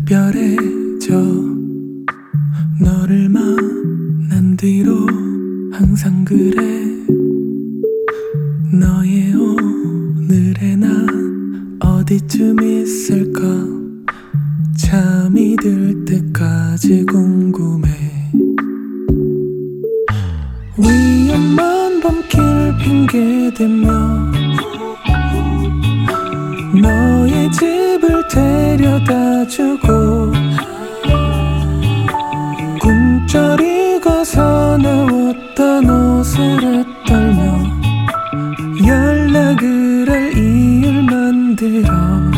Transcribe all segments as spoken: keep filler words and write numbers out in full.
특별해져. 너를 만난 뒤로 항상 그래. 너의 오늘의 난 어디쯤 있을까? 잠이 들 때까지 궁금해. 위험한 밤길 핑계대며 너의 집을 데려다주고 꿈자리가 나왔던 옷을 떨며 연락을 할 이유를 만들어.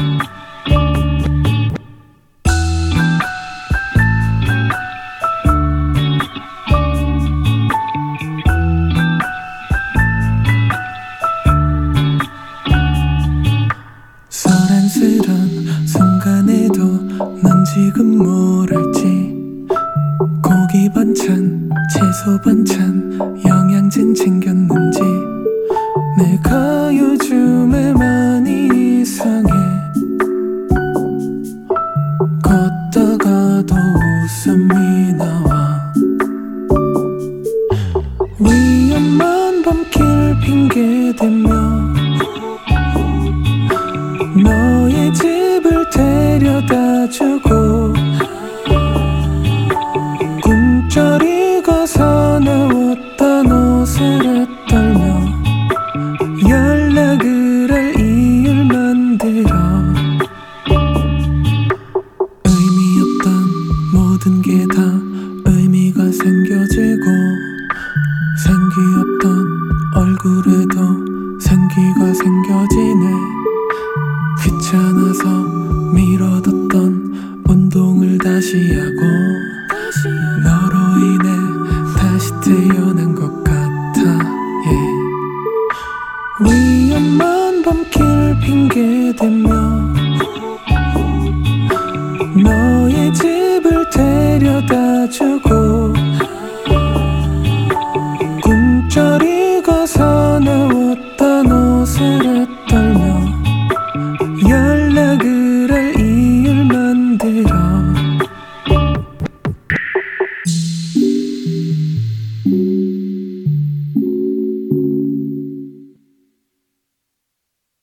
소란스런 순간에도 넌 지금 뭘 할지. 고기 반찬, 채소 반찬, 영양제는 챙겼는지. 내가 요즘에 많이 이상해. 걷다가도 웃음이 나와. 위험한 밤길 핑계대며 너의 집을 데려다주고 꿈자리가 나왔던 옷을 떨며 연락을 할 이유를 만들어. 의미 없던 모든 게 다 의미가 생겨지고 생기 없던 얼굴에도 생기가 생겨지네. 귀찮아서 미뤄뒀던 운동을 다시 하고 너로 인해 다시 태어난 것 같아. yeah. 위험한 밤길 핑계대며 너의 집을 데려다주고